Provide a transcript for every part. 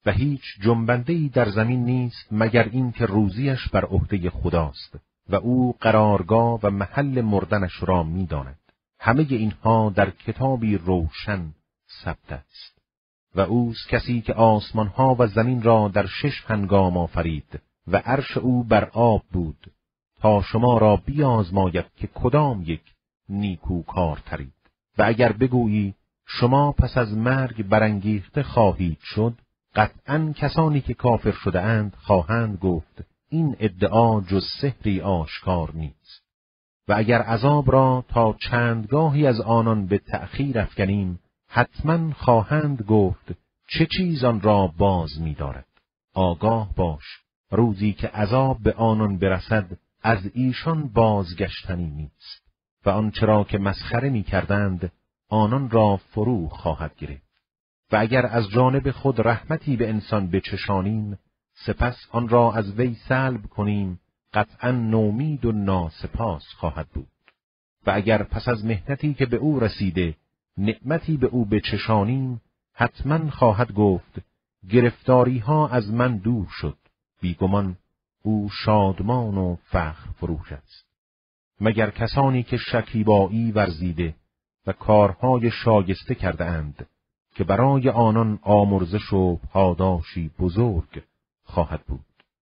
و هیچ جنبنده‌ای در زمین نیست مگر این که روزیش بر عهده خداست و او قرارگاه و محل مردنش را می‌داند. همه اینها در کتابی روشن ثبت است. و اوست کسی که آسمانها و زمین را در 6 هنگام آفرید و عرش او بر آب بود تا شما را بیازماید که کدام یک نیکوکارترید. و اگر بگویی شما پس از مرگ برانگیخته خواهید شد، قطعاً کسانی که کافر شده اند خواهند گفت این ادعا جز سحری آشکار نیست. و اگر عذاب را تا چندگاهی از آنان به تأخیر افکنیم، حتماً خواهند گفت چه چیز آن را باز می‌دارد. آگاه باش روزی که عذاب به آنان برسد از ایشان بازگشتنی نیست و آنچه را که مسخره می‌کردند آنان را فرو خواهد گرفت. و اگر از جانب خود رحمتی به انسان بچشانیم، سپس آن را از وی سلب کنیم، قطعاً نومید و ناسپاس خواهد بود. و اگر پس از محنتی که به او رسیده نعمتی به او بچشانیم، حتماً خواهد گفت گرفتاری ها از من دور شد. بیگمان او شادمان و فخر فروش است. مگر کسانی که شکیبایی ورزیده و کارهای شایسته کرده اند که برای آنان آمرزش و پاداشی بزرگ خواهد بود.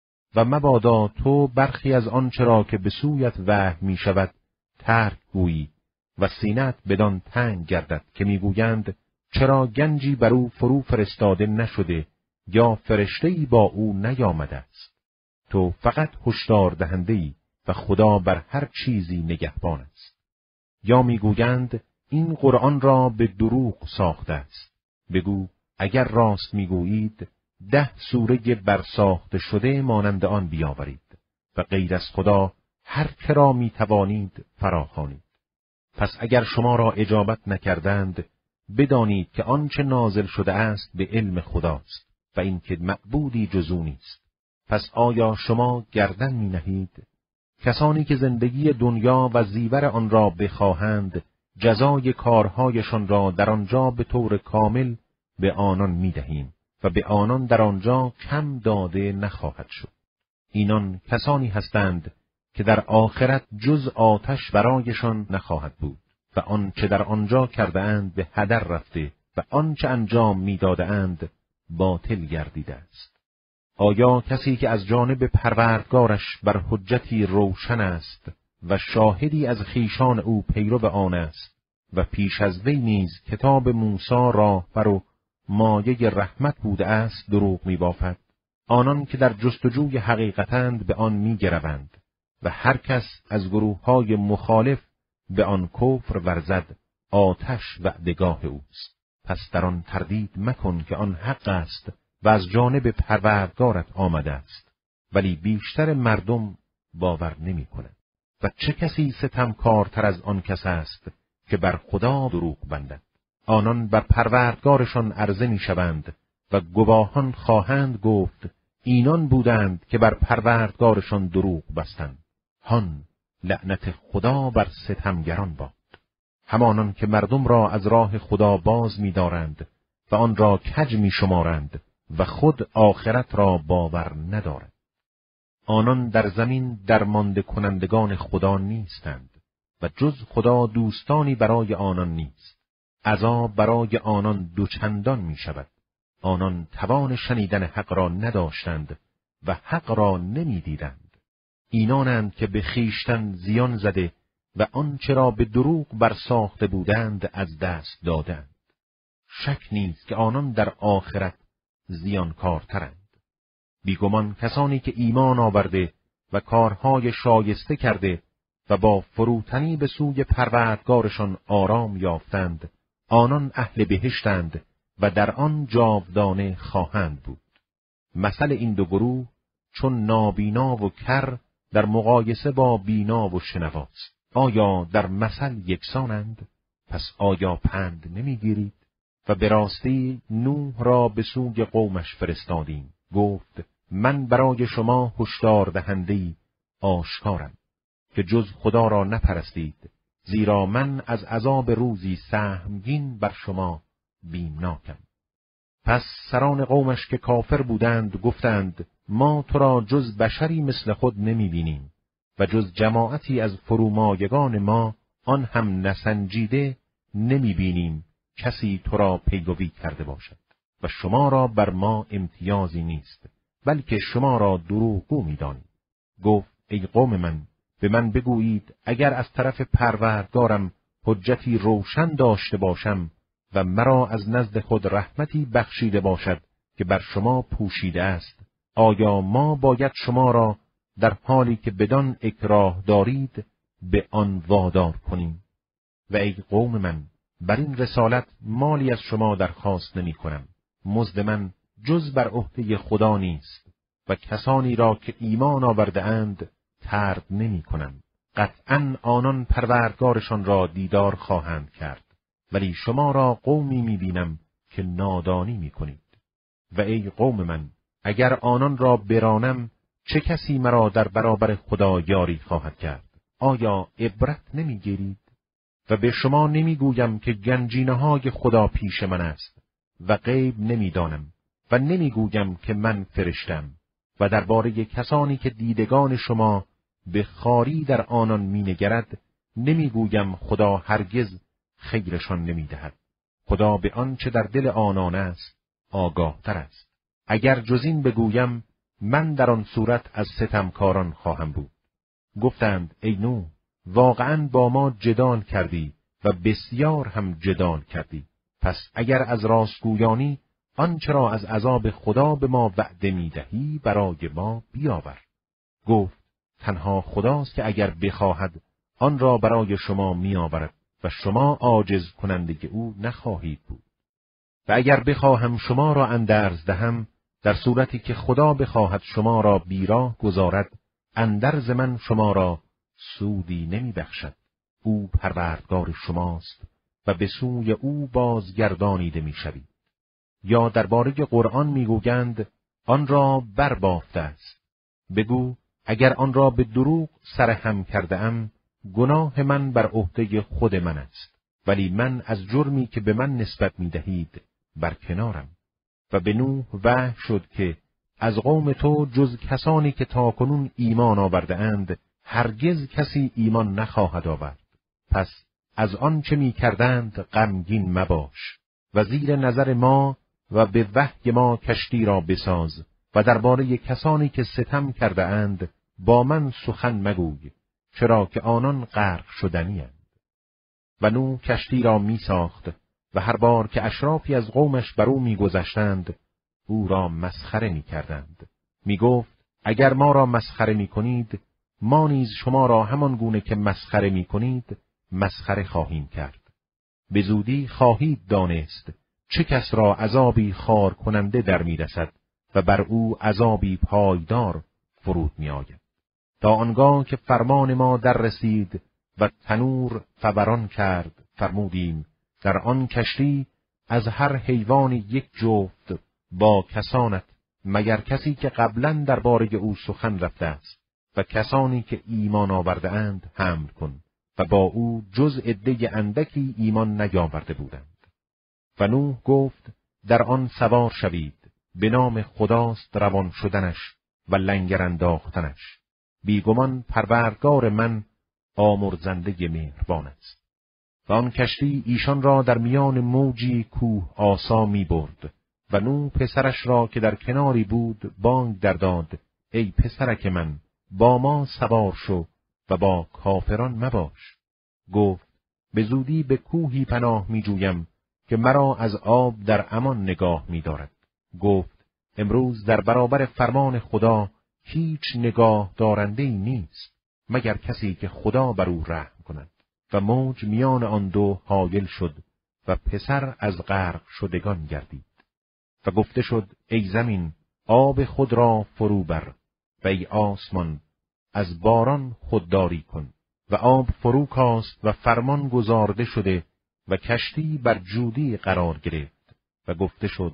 و مبادا تو برخی از آنچه را که به سویت وحی می شود ترک گویی و سینه‌ات بدان تنگ گردد که میگویند چرا گنجی بر او فرو فرستاده نشده یا فرشته‌ای با او نیامده است. تو فقط هشدار دهنده‌ای و خدا بر هر چیزی نگهبان است. یا میگویند این قرآن را به دروغ ساخته است. بگو اگر راست میگویید 10 سوره برساخته شده مانند آن بیاورید و غیر از خدا هر که را میتوانید فراخوانید. پس اگر شما را اجابت نکردند بدانید که آنچه نازل شده است به علم خداست و اینکه معبودی جز او نیست. پس آیا شما گردن می نهید؟ کسانی که زندگی دنیا و زیور آن را بخواهند جزای کارهایشان را در آنجا به طور کامل به آنان می دهیم و به آنان در آنجا کم داده نخواهد شد. اینان کسانی هستند که در آخرت جز آتش برایشان نخواهد بود و آنچه در آنجا کرده اند به هدر رفته و آنچه انجام می‌داده اند باطل گردیده است. آیا کسی که از جانب پروردگارش بر حجتی روشن است و شاهدی از خویشان او پیرو آن است و پیش از وی نیز کتاب موسی راهبر و مایه رحمت بوده است دروغ می‌بافد؟ آنان که در جستجوی حقیقتند به آن می‌گروند و هر کس از گروه‌های مخالف به آن کفر ورزد آتش وعدگاه اوست. پس در آن تردید مکن که آن حق است و از جانب پروردگارت آمده است، ولی بیشتر مردم باور نمی‌کنند. و چه کسی ستمکارتر از آن کس است که بر خدا دروغ بندد؟ آنان بر پروردگارشان عرضه می‌شوند و گواهان خواهند گفت اینان بودند که بر پروردگارشان دروغ بستند. هان لعنت خدا بر ستمگران باد. همانان که مردم را از راه خدا باز می‌دارند و آن را کج می‌شمارند و خود آخرت را باور ندارند. آنان در زمین درمانده کنندگان خدا نیستند و جز خدا دوستانی برای آنان نیست. عذاب برای آنان دوچندان می‌شود. آنان توان شنیدن حق را نداشتند و حق را نمی‌دیدند. اینانند که به خیشتن زیان زده و آنچه را به دروغ برساخته بودند از دست دادند. شک نیست که آنان در آخرت زیانکارترند. بیگمان کسانی که ایمان آورده و کارهای شایسته کرده و با فروتنی به سوی پروردگارشان آرام یافتند، آنان اهل بهشتند و در آن جاودانه خواهند بود. مثل این دو گروه چون نابینا و کر در مقایسه با بینا و شنواست. آیا در مثل یکسانند؟ پس آیا پند نمیگیرید؟ و به راستی نوح را به سوی قومش فرستادیم. گفت من برای شما هشدار دهنده‌ای آشکارم که جز خدا را نپرستید، زیرا من از عذاب روزی سهمگین بر شما بیمناکم. پس سران قومش که کافر بودند گفتند ما تو را جز بشری مثل خود نمی بینیم و جز جماعتی از فرومایگان ما آن هم نسنجیده نمی بینیم کسی تو را پیروی کرده باشد و شما را بر ما امتیازی نیست بلکه شما را دروغگو می دانیم. گفت ای قوم من به من بگویید اگر از طرف پروردگارم حجتی روشن داشته باشم و مرا از نزد خود رحمتی بخشیده باشد که بر شما پوشیده است، آیا ما باید شما را در حالی که بدان اکراه دارید به آن وادار کنیم؟ و ای قوم من بر این رسالت مالی از شما درخواست نمی کنم. مزد من جز بر عهده خدا نیست و کسانی را که ایمان آورده اند طرد نمی کنم. قطعاً آنان پروردگارشان را دیدار خواهند کرد، ولی شما را قومی می بینم که نادانی می کنید. و ای قوم من اگر آنان را برانم چه کسی مرا در برابر خدا یاری خواهد کرد؟ آیا عبرت نمی گیرید؟ و به شما نمی گویم که گنجینه‌های خدا پیش من است و غیب نمی دانم و نمی گویم که من فرشتم و درباره کسانی که دیدگان شما به خاری در آنان می نگرد نمی گویم خدا هرگز خیرشان نمی دهد. خدا به آنچه در دل آنان است آگاه تر است. اگر جز این بگویم من در آن صورت از ستمکاران خواهم بود. گفتند ای نوح واقعاً با ما جدال کردی و بسیار هم جدال کردی. پس اگر از راستگویانی آنچه را از عذاب خدا به ما وعده می‌دهی برای ما بیاور. گفت تنها خداست که اگر بخواهد آن را برای شما می‌آورد و شما عاجز کننده او نخواهید بود. و اگر بخواهم شما را اندرز دهم در صورتی که خدا بخواهد شما را بیراه گذارد اندرز من شما را سودی نمی بخشد. او پروردگار شماست و به سوی او بازگردانیده می شوید. یا درباره قرآن می گویند آن را بربافته است. بگو اگر آن را به دروغ سرهم کرده ام گناه من بر عهده خود من است، ولی من از جرمی که به من نسبت می دهید برکنارم. و به نوح وحی شد که از قوم تو جز کسانی که تاکنون ایمان آورده اند هرگز کسی ایمان نخواهد آورد. پس از آن چه می کردند غمگین مباش و زیر نظر ما و به وحی ما کشتی را بساز و درباره کسانی که ستم کرده اند با من سخن مگوی، چرا که آنان غرق شدنی اند. و نوح کشتی را می ساخت و هر بار که اشرافی از قومش بر او می گذشتند او را مسخره می کردند. می گفت اگر ما را مسخره می کنید ما نیز شما را همان گونه که مسخره می کنید مسخره خواهیم کرد. به زودی خواهید دانست چه کس را عذابی خار کننده در می رسد و بر او عذابی پایدار فرود می آید. تا آنگاه که فرمان ما در رسید و تنور فوران کرد فرمودیم در آن کشتی از هر حیوان یک جفت با کسانت مگر کسی که قبلا درباره او سخن رفته است و کسانی که ایمان آورده اند حمل کن و با او جز عده اندکی ایمان نیاورده بودند. و نوح گفت در آن سوار شوید، به نام خداست روان شدنش و لنگر انداختنش. بیگمان پروردگار من آمرزنده مهربان است. و آن کشتی ایشان را در میان موجی کوه آسا می برد و نوح پسرش را که در کناری بود بانگ در داد ای پسرک من با ما سوار شو و با کافران مباش. گفت به زودی به کوهی پناه می جویم که مرا از آب در امان نگاه می دارد. گفت امروز در برابر فرمان خدا هیچ نگاه دارنده‌ای نیست مگر کسی که خدا بر او رحم کند. و موج میان آن دو حایل شد و پسر از غرق شدگان گردید. و گفته شد ای زمین آب خود را فرو بر و ای آسمان از باران خودداری کن. و آب فرو کاست و فرمان گزارده شده و کشتی بر جودی قرار گرفت و گفته شد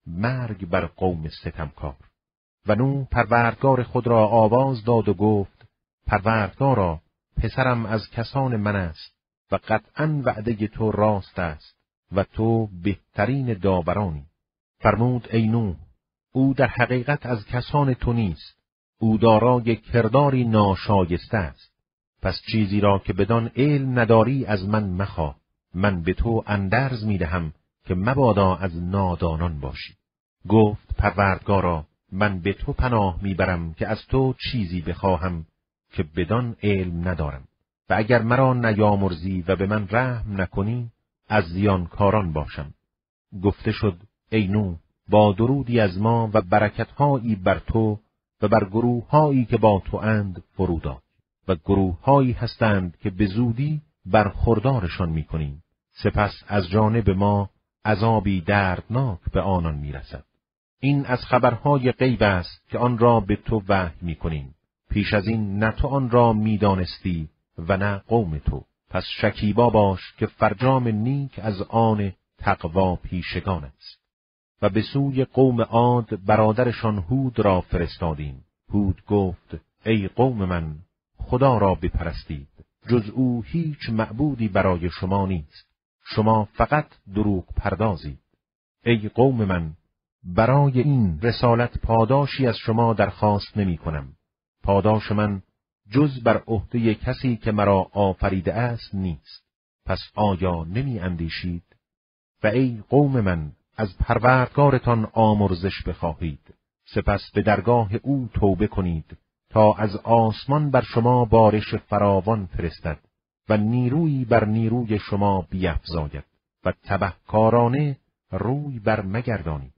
مرگ بر قوم ستمکار. و نوح پروردگار خود را آواز داد و گفت پروردگارا پسرم از کسان من است و قطعاً وعده تو راست است و تو بهترین داورانی. فرمود ای نوح، او در حقیقت از کسان تو نیست، او دارای کرداری ناشایسته است. پس چیزی را که بدان علم نداری از من مخواه، من به تو اندرز می‌دهم که مبادا از نادانان باشی. گفت پروردگارا، من به تو پناه میبرم که از تو چیزی بخواهم که بدان علم ندارم، و اگر مرا نیامرزی و به من رحم نکنی از زیانکاران باشم. گفته شد ای نوح، با درودی از ما و برکت‌هایی بر تو و بر گروه‌هایی که با تو اند فرود آی، و گروه‌هایی هستند که به زودی برخوردارشان می‌کنیم، سپس از جانب ما عذابی دردناک به آنان می‌رسد. این از خبرهای غیب است که آن را به تو وحی می‌کنیم. پیش از این نه تو آن را می‌دانستی و نه قوم تو. پس شکیبا باش که فرجام نیک از آن تقوا پیشگان است. و به سوی قوم عاد برادرشان هود را فرستادیم. هود گفت ای قوم من، خدا را بپرستید، جز او هیچ معبودی برای شما نیست، شما فقط دروغ پردازید. ای قوم من، برای این رسالت پاداشی از شما درخواست نمی کنم. پاداش من جز بر عهده کسی که مرا آفریده است نیست. پس آیا نمی اندیشید؟ و ای قوم من، از پروردگارتان آمرزش بخواهید، سپس به درگاه او توبه کنید تا از آسمان بر شما بارش فراوان فرستد و نیرویی بر نیروی شما بیفزاید و تبهکارانه روی بر مگردانید.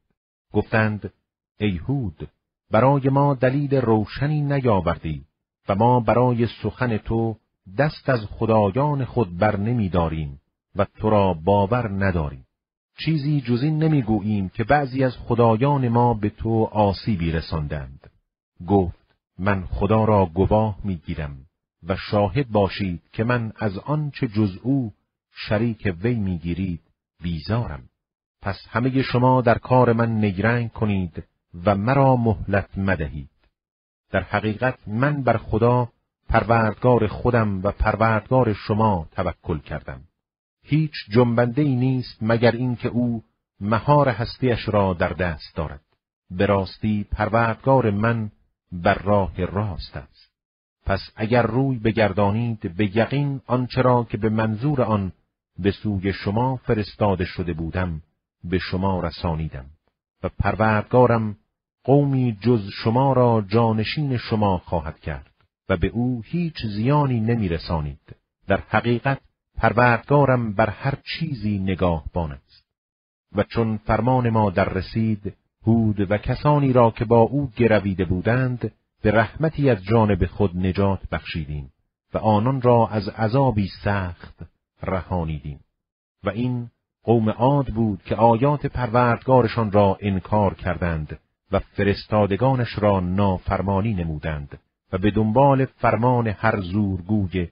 گفتند ای هود، برای ما دلیل روشنی نیاوردی و ما برای سخن تو دست از خدایان خود بر نمی‌داریم و تو را باور نداریم. چیزی جز این نمیگوییم که بعضی از خدایان ما به تو آسیبی رساندند. گفت من خدا را گواه میگیرم و شاهد باشید که من از آنچه جز او شریک وی میگیرید بیزارم. پس همه شما در کار من نیرنگ کنید و مرا مهلت مدهید. در حقیقت من بر خدا پروردگار خودم و پروردگار شما توکل کردم. هیچ جنبنده‌ای نیست مگر اینکه او مهار هستیش را در دست دارد. به راستی پروردگار من بر راه راست است. پس اگر روی بگردانید به یقین آنچه را که به منظور آن به سوی شما فرستاده شده بودم به شما رسانیدم و پروردگارم قومی جز شما را جانشین شما خواهد کرد و به او هیچ زیانی نمیرسانید. در حقیقت پروردگارم بر هر چیزی نگاهبان است. و چون فرمان ما در رسید، هود و کسانی را که با او گرویده بودند به رحمتی از جانب خود نجات بخشیدیم و آنان را از عذابی سخت رهانیدیم. و این قوم عاد بود که آیات پروردگارشان را انکار کردند و فرستادگانش را نافرمانی نمودند و به دنبال فرمان هر زورگوی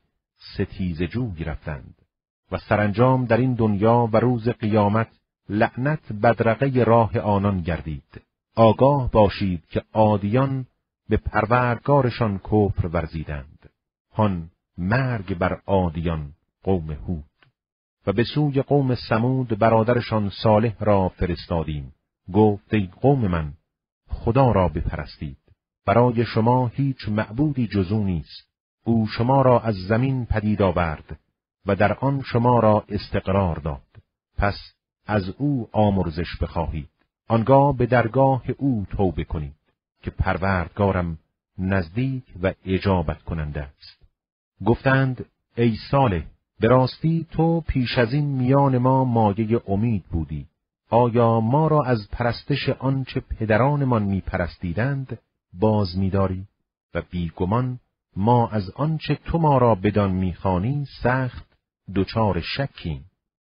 ستیزجوی رفتند. و سرانجام در این دنیا و روز قیامت لعنت بدرقه راه آنان گردید. آگاه باشید که عادیان به پروردگارشان کفر ورزیدند. هان مرگ بر عادیان قوم هود. و به سوی قوم ثمود برادرشان صالح را فرستادیم. گفت ای قوم من، خدا را بپرستید. برای شما هیچ معبودی جز او نیست. او شما را از زمین پدید آورد و در آن شما را استقرار داد. پس از او آمرزش بخواهید. آنگاه به درگاه او توبه کنید که پروردگارم نزدیک و اجابت کننده است. گفتند ای صالح، به راستی تو پیش از این میان ما مایه امید بودی. آیا ما را از پرستش آنچه پدرانمان میپرستیدند باز می‌داری؟ و بیگمان ما از آنچه تو ما را بدان می‌خوانی سخت دچار شکیم.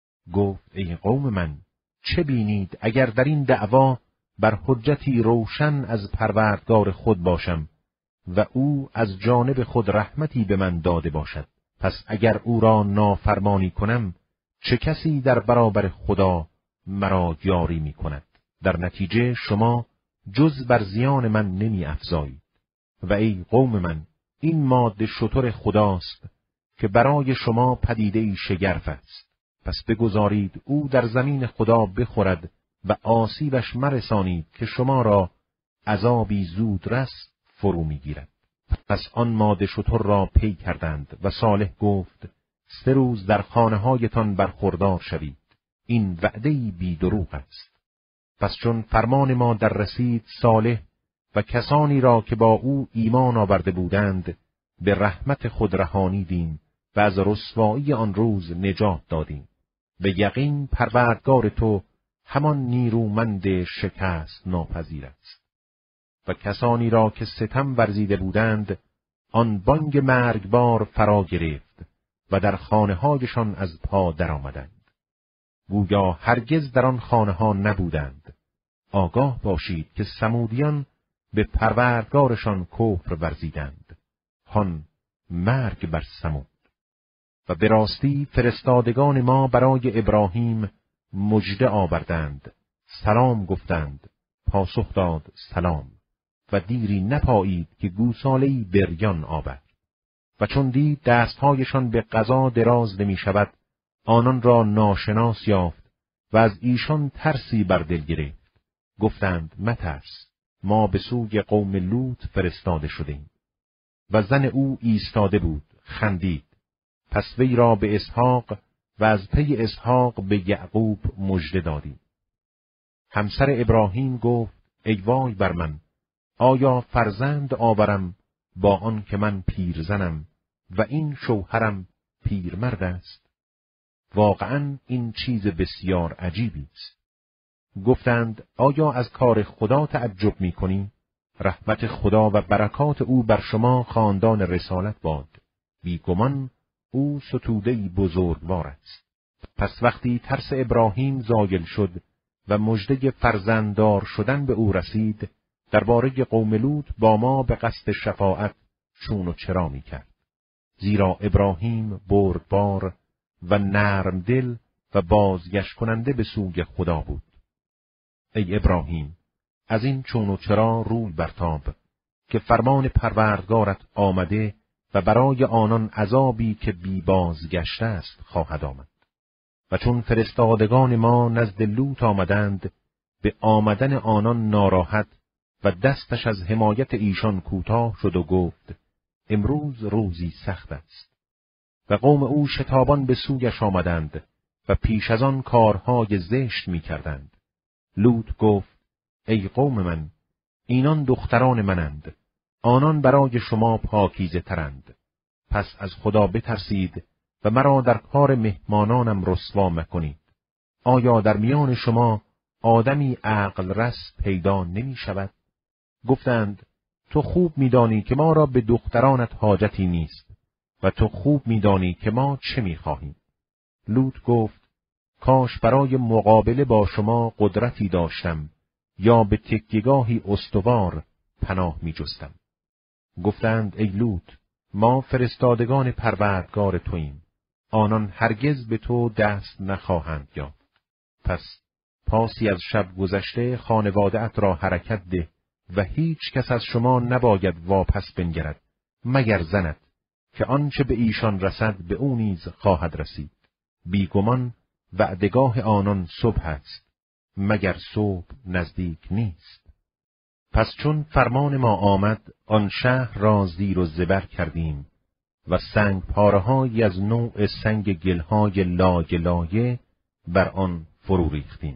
گفت ای قوم من، چه بینید اگر در این دعوا بر حجتی روشن از پروردگار خود باشم و او از جانب خود رحمتی به من داده باشد؟ پس اگر او را نافرمانی کنم، چه کسی در برابر خدا مرا یاری می کند؟ در نتیجه شما جز بر زیان من نمی افزایید. و ای قوم من، این ماده شتر خداست که برای شما پدیده‌ای شگرف است. پس بگذارید او در زمین خدا بخورد و آسیبش مرسانید که شما را عذابی زودرس فرو میگیرد. پس آن ماده شتر را پی کردند و صالح گفت 3 روز در خانه‌هایتان برخوردار شوید. این وعده‌ای بی دروغ است. پس چون فرمان ما در رسید، صالح و کسانی را که با او ایمان آورده بودند به رحمت خود رهانیدیم و از رسوایی آن روز نجات دادیم. به یقین پروردگار تو همان نیرومند شکست ناپذیر است. و کسانی را که ستم ورزیده بودند آن بانگ مرگبار فرا گرفت و در خانه‌هایشان از پا درآمدند. گویا هرگز در آن خانه‌ها نبودند. آگاه باشید که ثمودیان به پروردگارشان کفر ورزیدند. هان مرگ بر ثمود. و به راستی فرستادگان ما برای ابراهیم مژده آوردند. سلام گفتند، پاسخ داد سلام. و دیری نپایید که گوساله‌ای بریان آورد. و چون دید دستهایشان به قضا دراز نمی شود، آنان را ناشناس یافت و از ایشان ترسی بر دل گرفت. گفتند مترس، ما به سوی قوم لوط فرستاده شدیم. و زن او ایستاده بود، خندید. پس وی را به اسحاق و از پی اسحاق به یعقوب مژده دادیم. همسر ابراهیم گفت ای وای بر من، آیا فرزند آورم با آن که من پیرزنم و این شوهرم پیرمرد است؟ واقعاً این چیز بسیار عجیبی است. گفتند آیا از کار خدا تعجب می‌کنی؟ رحمت خدا و برکات او بر شما خاندان رسالت باد. بیگمان او ستوده‌ای بزرگوار است. پس وقتی ترس ابراهیم زایل شد و مژده فرزنددار شدن به او رسید، درباره قوم لوط با ما به قصد شفاعت چون و چرا می‌کرد. زیرا ابراهیم بردبار و نرم دل و بازگشت کننده به سوی خدا بود. ای ابراهیم، از این چون و چرا روی برتاب که فرمان پروردگارت آمده و برای آنان عذابی که بی بازگشته است خواهد آمد. و چون فرستادگان ما نزد لوط آمدند، به آمدن آنان ناراحت و دستش از حمایت ایشان کوتاه شد و گفت امروز روزی سخت است. و قوم او شتابان به سویش آمدند و پیش از آن کارهای زشت می کردند. لوط گفت ای قوم من، اینان دختران منند، آنان برای شما پاکیزه ترند. پس از خدا بترسید و مرا در کار مهمانانم رسوا مکنید. آیا در میان شما آدمی عقل رس پیدا نمی شود؟ گفتند تو خوب می‌دانی که ما را به دخترانت حاجتی نیست و تو خوب می‌دانی که ما چه می‌خواهیم. لوط گفت کاش برای مقابله با شما قدرتی داشتم یا به تکیه‌گاهی استوار پناه می‌جستم. گفتند ای لوط، ما فرستادگان پروردگار توییم، آنان هرگز به تو دست نخواهند یافت. پس پاسی از شب گذشته خانواده‌ات را حرکت ده و هیچ کس از شما نباید واپس بنگرد مگر زنت که آنچه به ایشان رسد به او نیز خواهد رسید. بیگمان وعدگاه آنان صبح است، مگر صبح نزدیک نیست. پس چون فرمان ما آمد، آن شهر را زیر و زبر کردیم و سنگ پاره‌هایی از نوع سنگ گلهای لایه لایه بر آن فرو ریختیم.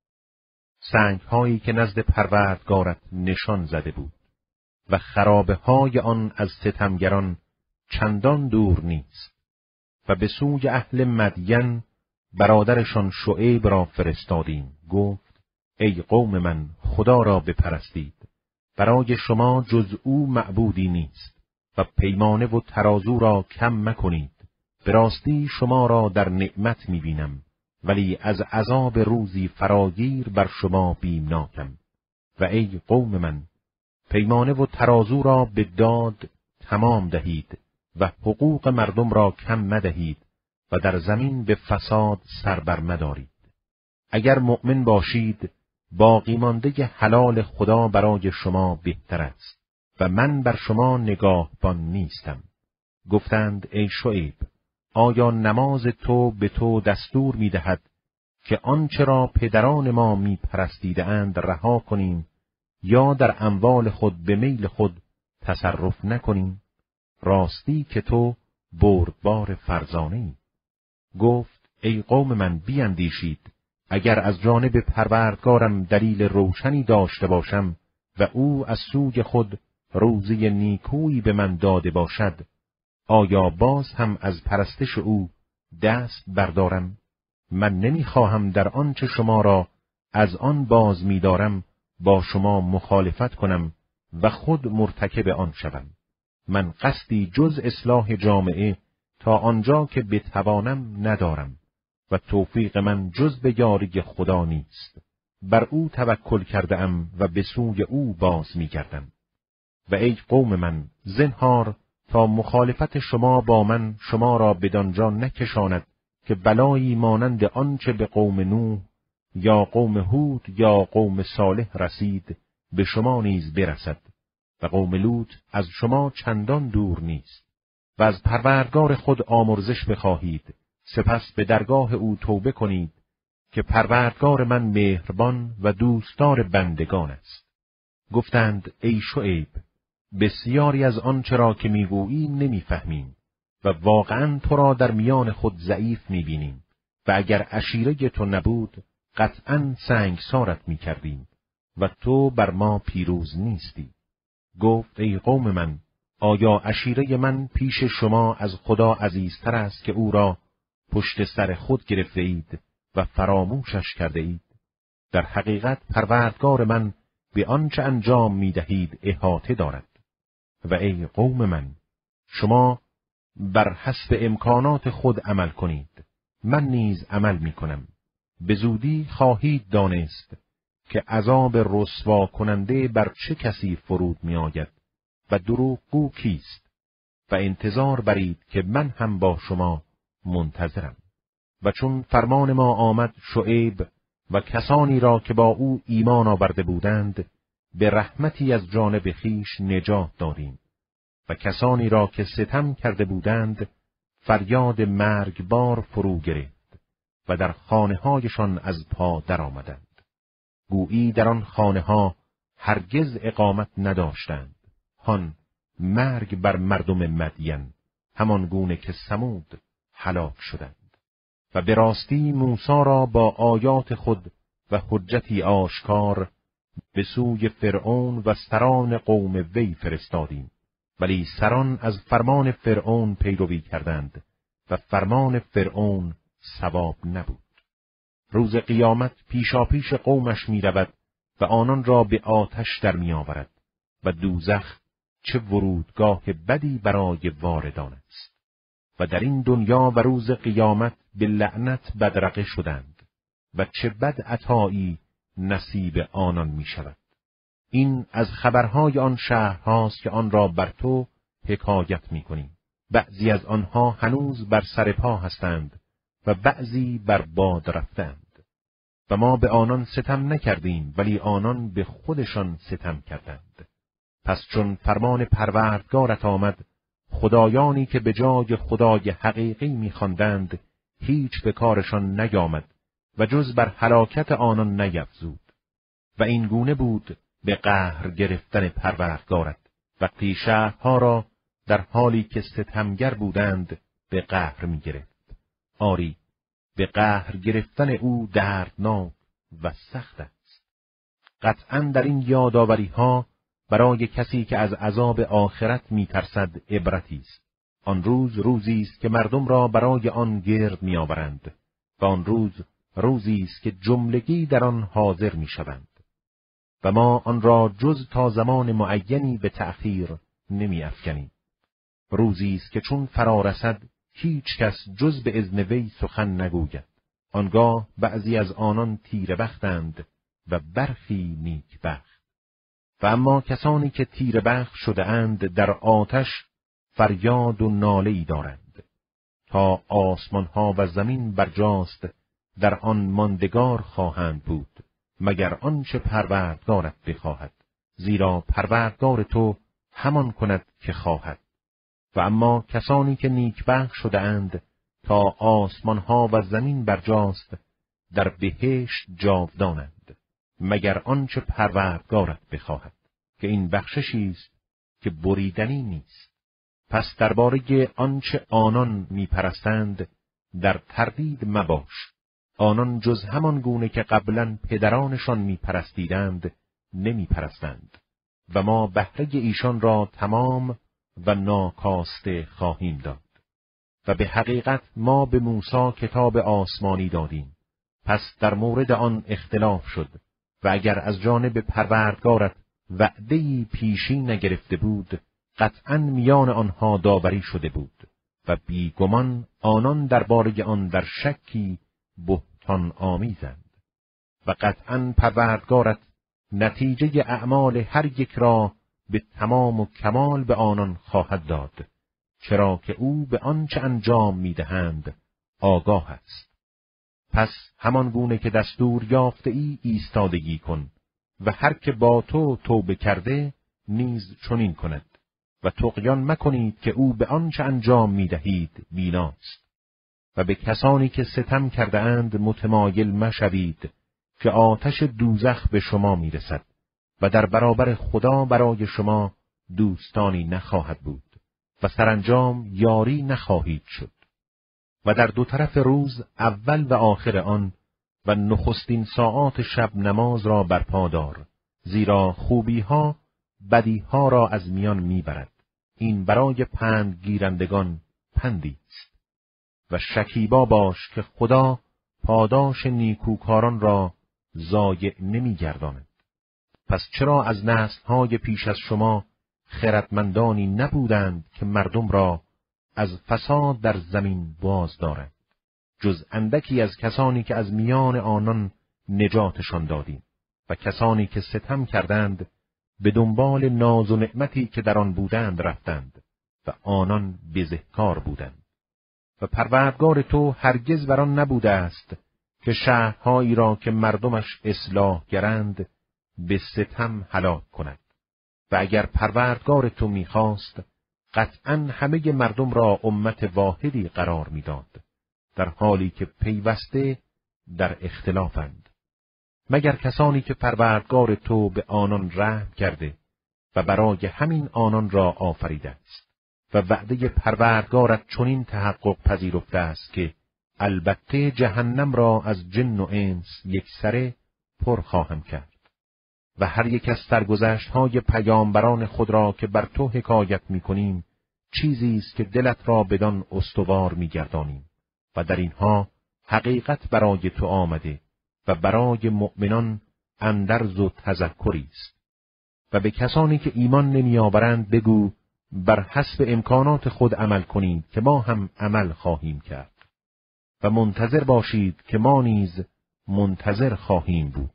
سنگ‌هایی که نزد پروردگارت نشان زده بود و خرابه‌های آن از ستمگران چندان دور نیست. و به سوی اهل مدین برادرشان شعیب را فرستادیم. گفت ای قوم من، خدا را بپرستید، برای شما جز او معبودی نیست و پیمانه و ترازو را کم مکنید. به راستی شما را در نعمت می‌بینم، ولی از عذاب روزی فراگیر بر شما بیمناکم. و ای قوم من، پیمانه و ترازو را به داد تمام دهید و حقوق مردم را کم مدهید و در زمین به فساد سر بر مدارید. اگر مؤمن باشید، باقی مانده حلال خدا برای شما بهتر است و من بر شما نگاهبان نیستم. گفتند ای شعیب، آیا نماز تو به تو دستور می‌دهد که آنچه را پدران ما می پرستیدند رها کنیم یا در اموال خود به میل خود تصرف نکنیم؟ راستی که تو بردبار فرزانه‌ای. گفت ای قوم من بیندیشید، اگر از جانب پروردگارم دلیل روشنی داشته باشم و او از سوی خود روزی نیکویی به من داده باشد، آیا باز هم از پرستش او دست بردارم؟ من نمیخواهم در آنچه شما را از آن باز می‌دارم با شما مخالفت کنم و خود مرتکب آن شوم. من قصدی جز اصلاح جامعه تا آنجا که بتوانم ندارم و توفیق من جز به یاری خدا نیست. بر او توکل کرده ام و به سوی او باز می‌گردم. و ای قوم من، زنهار تا مخالفت شما با من شما را بدانجا نکشاند که بلایی مانند آنچه به قوم نوح یا قوم هود یا قوم صالح رسید به شما نیز برسد و قوم لوط از شما چندان دور نیست. و از پروردگار خود آمرزش بخواهید، سپس به درگاه او توبه کنید که پروردگار من مهربان و دوستدار بندگان است. گفتند ای شعیب، بسیاری از آنچه را که میگویی نمیفهمیم و واقعاً تو را در میان خود ضعیف میبینیم و اگر عشیره تو نبود قطعاً سنگسارت میکردیم و تو بر ما پیروز نیستی. گفت ای قوم من، آیا عشیره من پیش شما از خدا عزیزتر است که او را پشت سر خود گرفته اید و فراموشش کرده اید؟ در حقیقت پروردگار من به آنچه انجام میدهید احاطه دارد. و ای قوم من، شما بر حسب امکانات خود عمل کنید، من نیز عمل میکنم. به زودی خواهید دانست که عذاب رسوا کننده بر چه کسی فرود می آید و دروغگو کیست، و انتظار برید که من هم با شما منتظرم. و چون فرمان ما آمد، شعیب و کسانی را که با او ایمان آورده بودند به رحمتی از جانب خویش نجات دادیم و کسانی را که ستم کرده بودند فریاد مرگبار فرو گرفت و در خانه‌هایشان از پا درآمدند. گویی در آن خانه‌ها هرگز اقامت نداشتند. هان مرگ بر مردم مدین، همان گونه که ثمود هلاک شدند. و به راستی موسی را با آیات خود و حجتی آشکار به سوی فرعون و سران قوم وی فرستادیم، ولی سران از فرمان فرعون پیروی کردند و فرمان فرعون صواب نبود. روز قیامت پیشاپیش قومش می رود و آنان را به آتش در می آورد و دوزخ چه ورودگاه بدی برای واردان است. و در این دنیا و روز قیامت به لعنت بدرقه شدند و چه بد عطایی نصیب آنان می شود. این از خبرهای آن شهرهاست که آن را بر تو حکایت می کنیم. بعضی از آنها هنوز بر سر پا هستند و بعضی بر باد رفتند. و ما به آنان ستم نکردیم، ولی آنان به خودشان ستم کردند. پس چون فرمان پروردگارت آمد، خدایانی که به جای خدای حقیقی می‌خواندند هیچ به کارشان نیامد و جز بر هلاکت آنان نیفزود. و این گونه بود به قهر گرفتن پروردگارت، وقتی شهرها را در حالی که ستمگر بودند به قهر می‌گرفت. آری، به قهر گرفتن او دردناک و سخت است. قطعاً در این یادآوری‌ها برای کسی که از عذاب آخرت می‌ترسد عبرتی است. آن روز روزی است که مردم را برای آن گرد می‌آورند و آن روز روزی است که جملگی در آن حاضر می‌شوند. و ما آن را جز تا زمان معینی به تأخیر نمی‌افکنیم. روزی است که چون فرا رسد هیچ کس جز به اذن وی سخن نگوید. آنگاه بعضی از آنان تیره بختند و برخی نیک بخت. و اما کسانی که تیره بخت شده اند در آتش فریاد و ناله‌ای دارند تا آسمانها و زمین برجاست، در آن ماندگار خواهند بود مگر آنچه پروردگارت بخواهد، زیرا پروردگار تو همان کند که خواهد. و اما کسانی که نیکبخت شده اند تا آسمانها و زمین برجاست، در بهشت جاودانند، مگر آنچه پروردگارت بخواهد، که این بخششی است که بریدنی نیست. پس درباره آنچه آنان میپرستند در تردید مباش. آنان جز همان گونه که قبلا پدرانشان میپرستیدند نمیپرستند و ما بهره ایشان را تمام و ناکاسته خواهیم داد. و به حقیقت ما به موسی کتاب آسمانی دادیم، پس در مورد آن اختلاف شد و اگر از جانب پروردگارت وعده‌ای پیشی نگرفته بود، قطعاً میان آنها داوری شده بود و بیگمان آنان درباره آن در شکی بهتان آمیزند. و قطعاً پروردگارت نتیجه اعمال هر یک را به تمام و کمال به آنان خواهد داد، چرا که او به آنچه انجام میدهند آگاه است. پس همان گونه که دستور یافته ای ایستادگی کن و هر که با تو توبه کرده نیز چنین کند و طغیان مکنید که او به آنچه انجام میدهید بیناست. و به کسانی که ستم کرده اند متمایل مشوید که آتش دوزخ به شما میرسد و در برابر خدا برای شما دوستانی نخواهد بود و سرانجام یاری نخواهید شد. و در دو طرف روز اول و آخر آن و نخستین ساعات شب نماز را برپا دار، زیرا خوبی‌ها بدی‌ها را از میان میبرد. این برای پند گیرندگان پندی است. و شکیبا باش که خدا پاداش نیکوکاران را ضایع نمیگرداند. پس چرا از نسل‌های پیش از شما خردمندانی نبودند که مردم را از فساد در زمین باز دارند، جز اندکی از کسانی که از میان آنان نجاتشان دادیم و کسانی که ستم کردند به دنبال ناز و نعمتی که در آن بودند رفتند و آنان بزهکار بودند. و پروردگار تو هرگز بر آن نبوده است که شهرهایی را که مردمش اصلاح گرند به ستم هلاک کند. و اگر پروردگار تو می‌خواست قطعاً همه مردم را امت واحدی قرار می‌داد، در حالی که پیوسته در اختلافند، مگر کسانی که پروردگار تو به آنان رحم کرده و برای همین آنان را آفریده است. و وعده پروردگارت چنین تحقق پذیرفته است که البته جهنم را از جن و انس یکسره پر خواهم کرد. و هر یک از سرگذشت‌های پیامبران خود را که بر تو حکایت می‌کنیم چیزی است که دلت را بدان استوار می‌گردانیم و در اینها حقیقت برای تو آمده و برای مؤمنان اندرز و تذکری است. و به کسانی که ایمان نمی‌آورند بگو بر حسب امکانات خود عمل کنید که ما هم عمل خواهیم کرد و منتظر باشید که ما نیز منتظر خواهیم بود.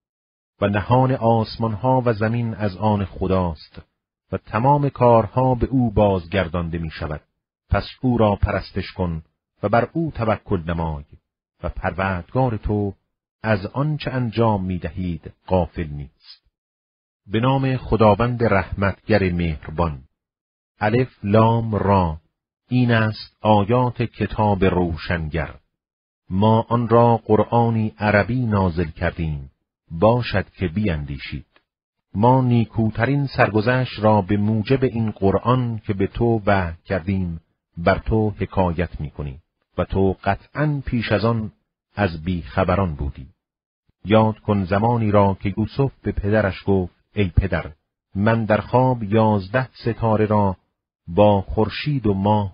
و نهان آسمانها و زمین از آن خداست و تمام کارها به او بازگردانده می شود. پس او را پرستش کن و بر او توکل نمای و پروردگار تو از آنچه انجام می دهید غافل نیست. به نام خداوند رحمتگر مهربان. الف لام را. این است آیات کتاب روشنگر. ما آن را قرآنی عربی نازل کردیم باشد که بیندیشید. ما نیکوترین سرگذشت را به موجب این قرآن که به تو وحی کردیم بر تو حکایت می‌کنیم و تو قطعاً پیش از آن از بیخبران بودی. یاد کن زمانی را که یوسف به پدرش گفت ای پدر، من در خواب 11 ستاره را با خورشید و ماه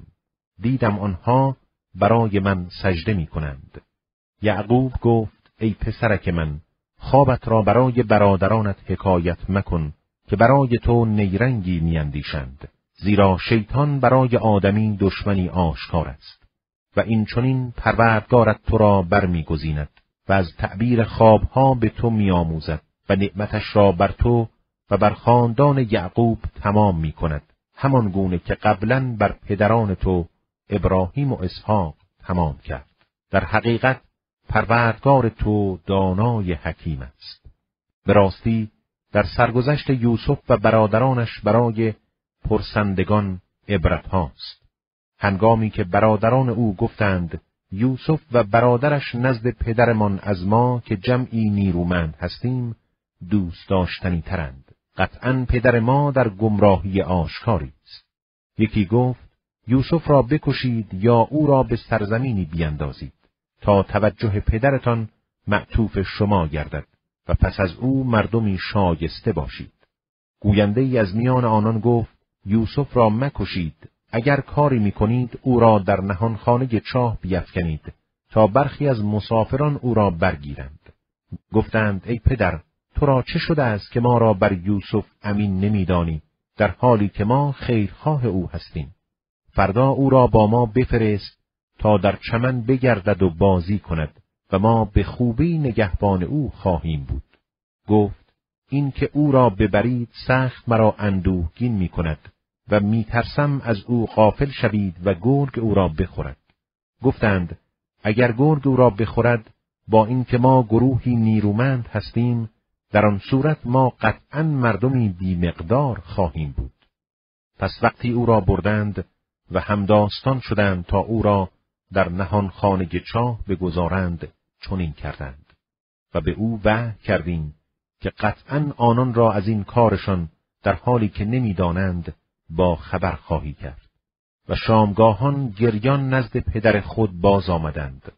دیدم آنها برای من سجده می‌کنند. یعقوب گفت ای پسرک من، خوابت را برای برادرانت حکایت مکن که برای تو نیرنگی میاندیشند، زیرا شیطان برای آدمی دشمنی آشکار است و این چنین پروردگارت تو را برمیگزیند و از تعبیر خوابها به تو میآموزد و نعمتش را بر تو و بر خاندان یعقوب تمام میکند، همان گونه که قبلا بر پدران تو ابراهیم و اسحاق تمام کرد. در حقیقت پروردگار تو دانای حکیم است. به راستی در سرگذشت یوسف و برادرانش برای پرسندگان عبرت هاست. هنگامی که برادران او گفتند یوسف و برادرش نزد پدرمان از ما که جمعی نیرومند هستیم دوست داشتنی ترند. قطعاً پدر ما در گمراهی آشکاری است. یکی گفت یوسف را بکشید یا او را به سرزمینی بیندازید تا توجه پدرتان معطوف شما گردد و پس از او مردمی شایسته باشید. گوینده ای از میان آنان گفت یوسف را مکشید، اگر کاری می‌کنید او را در نهانخانه چاه بیفکنید تا برخی از مسافران او را برگیرند. گفتند ای پدر، تو را چه شده است که ما را بر یوسف امین نمی‌دانی در حالی که ما خیرخواه او هستیم؟ فردا او را با ما بفرست تا در چمن بگردد و بازی کند و ما به خوبی نگهبان او خواهیم بود. گفت این که او را ببرید سخت مرا اندوهگین می‌کند و می‌ترسم از او غافل شوید و گرگ او را بخورد. گفتند اگر گرگ او را بخورد با اینکه ما گروهی نیرومند هستیم در آن صورت ما قطعاً مردمی بی‌مقدار خواهیم بود. پس وقتی او را بردند و همداستان شدند تا او را در نهانخانه چاه بگذارند چنین کردند و به او وحی کردیم که قطعاً آنان را از این کارشان در حالی که نمی‌دانند با خبر خواهی کرد. و شامگاهان گریان نزد پدر خود باز آمدند.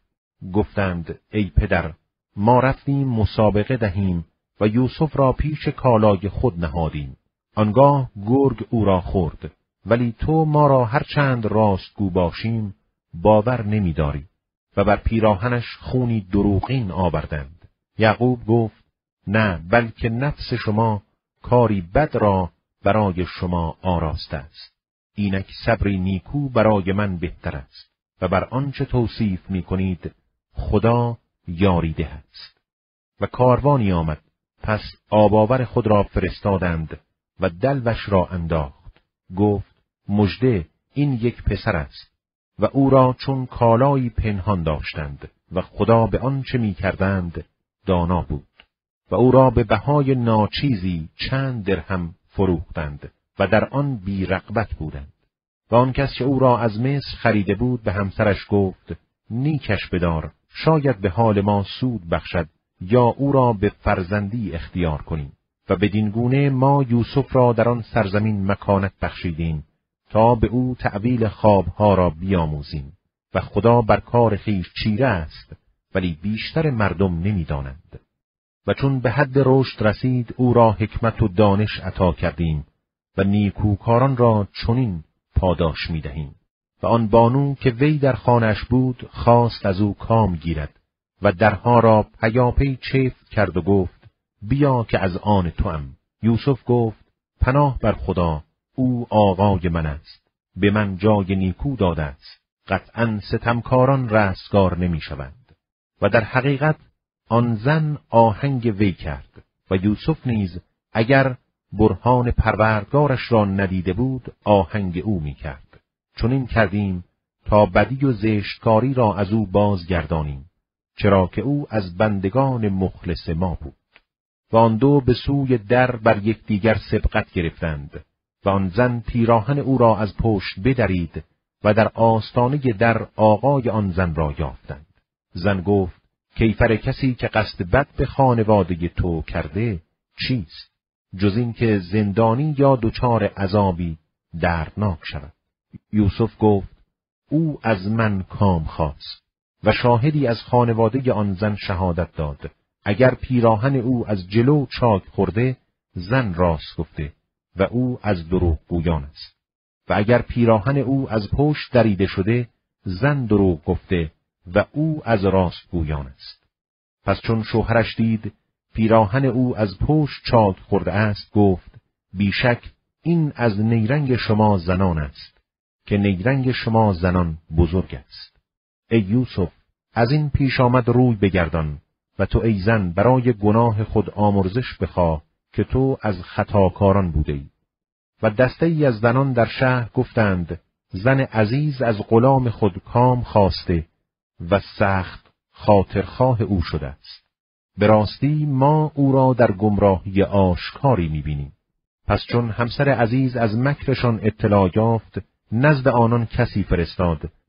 گفتند ای پدر، ما رفتیم مسابقه دهیم و یوسف را پیش کالای خود نهادیم. آنگاه گرگ او را خورد، ولی تو ما را هرچند راستگو باشیم باور نمی‌داری و بر پیراهنش خونی دروغین آوردند. یعقوب گفت نه، بلکه نفس شما کاری بد را برای شما آراسته است. اینک صبری نیکو برای من بهتر است و بر آنچه توصیف می‌کنید خدا یاریده است. و کاروانی آمد، پس آباور خود را فرستادند و دلوش را انداخت. گفت مژده، این یک پسر است. و او را چون کالایی پنهان داشتند و خدا به آنچه می‌کردند دانا بود. و او را به بهای ناچیزی چند درهم فروختند و در آن بی رغبت بودند. و آن کس که او را از مصر خریده بود به همسرش گفت نیکش بدار، شاید به حال ما سود بخشد یا او را به فرزندی اختیار کنیم. و بدین گونه ما یوسف را در آن سرزمین مکانت بخشیدیم تا به او تأویل خوابها را بیاموزیم. و خدا بر کار خویش چیره است، ولی بیشتر مردم نمی‌دانند. و چون به حد رشد رسید او را حکمت و دانش عطا کردیم و نیکوکاران را چنین پاداش می‌دهیم. و آن بانو که وی در خانه‌اش بود خواست از او کام گیرد و درها را پیاپی چفت کرد و گفت بیا که از آن توام. یوسف گفت پناه بر خدا، او آقای من است، به من جای نیکو داده است، قطعاً ستمکاران رستگار نمی‌شوند. و در حقیقت آن زن آهنگ وی کرد و یوسف نیز اگر برهان پروردگارش را ندیده بود آهنگ او می‌کرد. چون این کردیم تا بدی و زشتکاری را از او بازگردانیم، چرا که او از بندگان مخلص ما بود. و آن دو به سوی در بر یکدیگر سبقت گرفتند و آن زن پیراهن او را از پشت بدرید و در آستانه در آقای آن زن را یافتند. زن گفت کیفر کسی که قصد بد به خانواده تو کرده چیست، جز این که زندانی یا دچار عذابی دردناک شود. یوسف گفت او از من کام خواست و شاهدی از خانواده آن زن شهادت داد. اگر پیراهن او از جلو چاک خورده زن راست گفته و او از دروغ گویان است، و اگر پیراهن او از پشت دریده شده زن دروغ گفته و او از راست گویان است. پس چون شوهرش دید پیراهن او از پشت چاک خورده است گفت بیشک این از نیرنگ شما زنان است که نیرنگ شما زنان بزرگ است. ای یوسف، از این پیش آمد روی بگردان و تو ای زن برای گناه خود آمرزش بخواه که تو از خطاکاران بوده ای. و دسته ای از زنان در شهر گفتند زن عزیز از غلام خود کام خواسته و سخت خاطرخواه او شده است. به راستی ما او را در گمراهی آشکاری می‌بینیم. پس چون همسر عزیز از مکرشان اطلاع یافت نزد آنان کسی فرستاد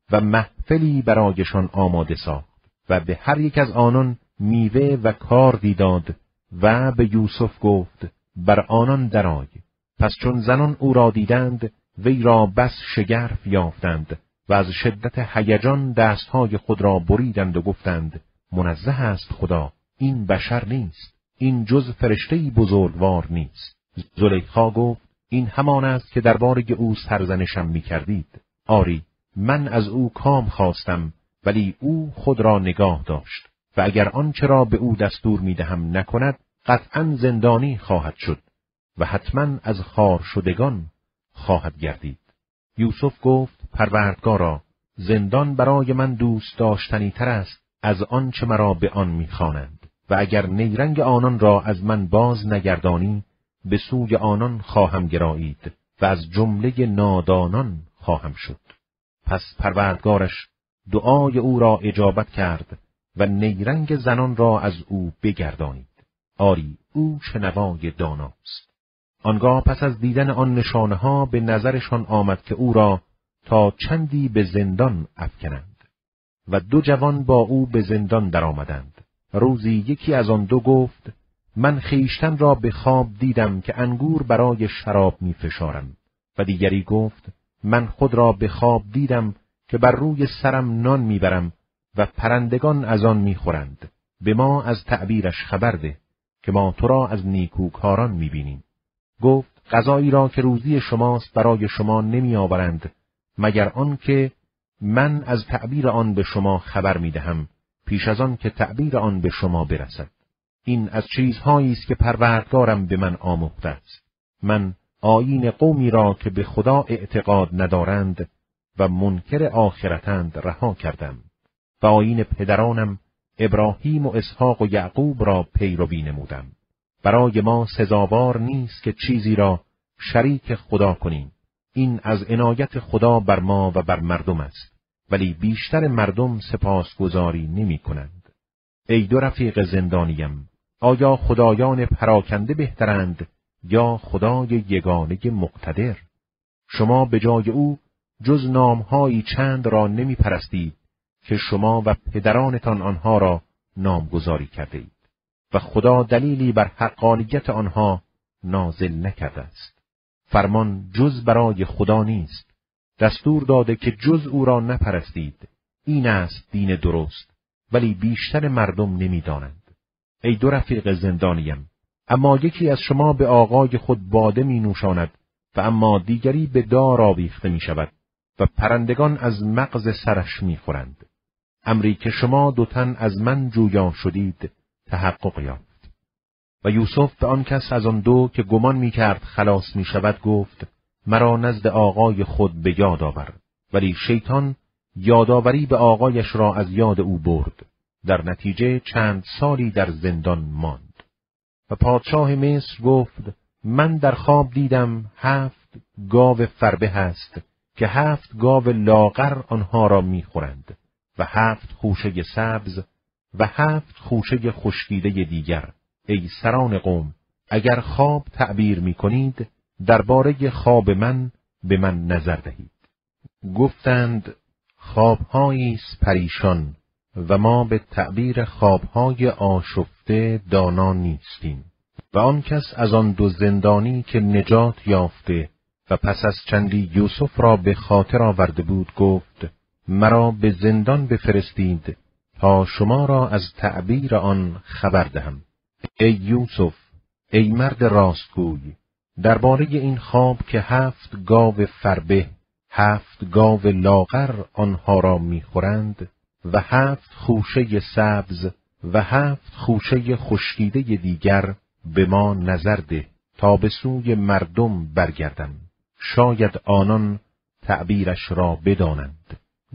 و محفلی برایشان آماده ساخت و به هر یک از آنان میوه و کاردی داد و به یوسف گفت بر آنان درآی. پس چون زنان او را دیدند وی را بس شگرف یافتند و از شدت هیجان دستهای خود را بریدند و گفتند منزه است خدا، این بشر نیست، این جز فرشته‌ای بزرگوار نیست. زلیخا گفت این همان است که درباره او سرزنشم می‌کردید. آری، من از او کام خواستم ولی او خود را نگاه داشت و اگر آنچه را به او دستور می‌دهم نکند قطعاً زندانی خواهد شد و حتماً از خوار شدگان خواهد گردید. یوسف گفت پروردگارا، زندان برای من دوست داشتنی تر است از آنچه مرا به آن می‌خوانند و اگر نیرنگ آنان را از من باز نگردانی به سوی آنان خواهم گرایید و از جمله نادانان خواهم شد. پس پروردگارش دعای او را اجابت کرد و نیرنگ زنان را از او بگردانید. آری، او شنوای داناست. آنگاه پس از دیدن آن نشانه ها به نظرشان آمد که او را تا چندی به زندان افکنند و دو جوان با او به زندان درآمدند. روزی یکی از آن دو گفت من خویشتن را به خواب دیدم که انگور برای شراب می فشارم و دیگری گفت من خود را به خواب دیدم که بر روی سرم نان میبرم و پرندگان از آن میخورند. به ما از تعبیرش خبر ده که ما تو را از نیکوکاران میبینیم. گفت غذایی را که روزی شماست برای شما نمی آورند مگر آن که من از تعبیر آن به شما خبر میدهم پیش از آن که تعبیر آن به شما برسد. این از چیزهایی است که پروردگارم به من آموخته است. من آیین قومی را که به خدا اعتقاد ندارند و منکر آخرتند رها کردم و آیین پدرانم ابراهیم و اسحاق و یعقوب را پیروی نمودم. برای ما سزاوار نیست که چیزی را شریک خدا کنیم. این از عنایت خدا بر ما و بر مردم است، ولی بیشتر مردم سپاسگزاری نمی کنند. ای دو رفیق زندانیم، آیا خدایان پراکنده بهترند یا خدای یگانه مقتدر؟ شما به جای او جز نامهایی چند را نمی پرستید که شما و پدرانتان آنها را نامگذاری کرده اید و خدا دلیلی بر حقانیت آنها نازل نکرده است. فرمان جز برای خدا نیست، دستور داده که جز او را نپرستید. این است دین درست، ولی بیشتر مردم نمی دانند. ای دو رفیق زندانیم، اما یکی از شما به آقای خود باده می نوشاند و اما دیگری به دار آویخته می شود و پرندگان از مغز سرش می خورند. امری که شما دو تن از من جویا شدید تحقق یافت. و یوسف به آن کس از آن دو که گمان می کرد خلاص می شود گفت مرا نزد آقای خود به یاد آور. ولی شیطان یادآوری به آقایش را از یاد او برد. در نتیجه چند سالی در زندان ماند. و پادشاه مصر گفت من در خواب دیدم 7 گاو فربه هست که 7 گاو لاغر آنها را می‌خورند و 7 خوشه سبز و 7 خوشه خشکیده دیگر. ای سران قوم، اگر خواب تعبیر می‌کنید درباره خواب من به من نظر دهید. گفتند خواب‌هایی است پریشان و ما به تعبیر خواب‌های آشفته دانا نیستیم. و آن کس از آن دو زندانی که نجات یافته و پس از چندی یوسف را به خاطر آورده بود گفت مرا به زندان بفرستید تا شما را از تعبیر آن خبر دهم. ای یوسف، ای مرد راستگوی، درباره این خواب که 7 گاو فربه 7 گاو لاغر آنها را میخورند و 7 خوشه سبز و 7 خوشه خشکیده دیگر به ما نظر ده تا به سوی مردم برگردم، شاید آنان تعبیرش را بدانند.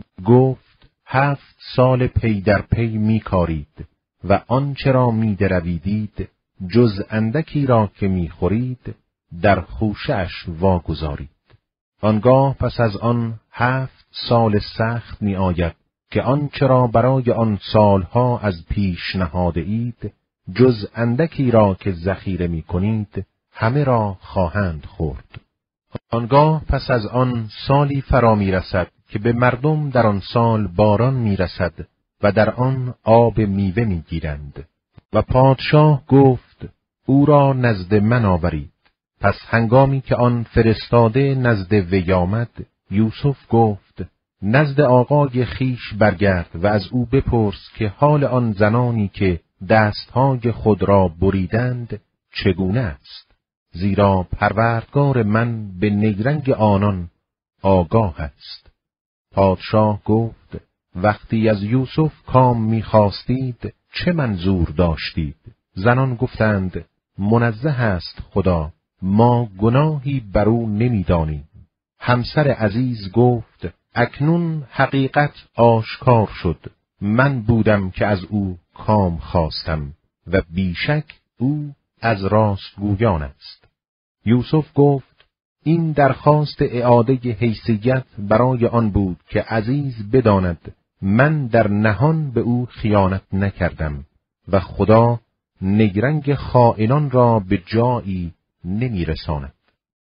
گفت 7 سال پی در پی می کارید و آنچه را می درویدید جز اندکی را که می خورید در خوشه‌اش واگذارید. آنگاه پس از آن 7 سال سخت می آید که آنچه را برای آن سالها از پیش نهاده اید جز اندکی را که ذخیره می کنید همه را خواهند خورد. آنگاه پس از آن سالی فرا می رسد که به مردم در آن سال باران میرسد و در آن آب میوه میگیرند. و پادشاه گفت او را نزد من آورید. پس هنگامی که آن فرستاده نزد وی آمد، یوسف گفت نزد آقای خیش برگرد و از او بپرس که حال آن زنانی که دستهای خود را بریدند چگونه است، زیرا پروردگار من به نیرنگ آنان آگاه است. پادشاه گفت وقتی از یوسف کام می‌خواستید چه منظور داشتید؟ زنان گفتند منزه است خدا، ما گناهی بر او نمی‌دانیم. همسر عزیز گفت اکنون حقیقت آشکار شد، من بودم که از او کام خواستم و بیشک او از راستگویان است. یوسف گفت این درخواست اعاده حیثیت برای آن بود که عزیز بداند من در نهان به او خیانت نکردم و خدا نیرنگ خائنان را به جایی نمیرساند.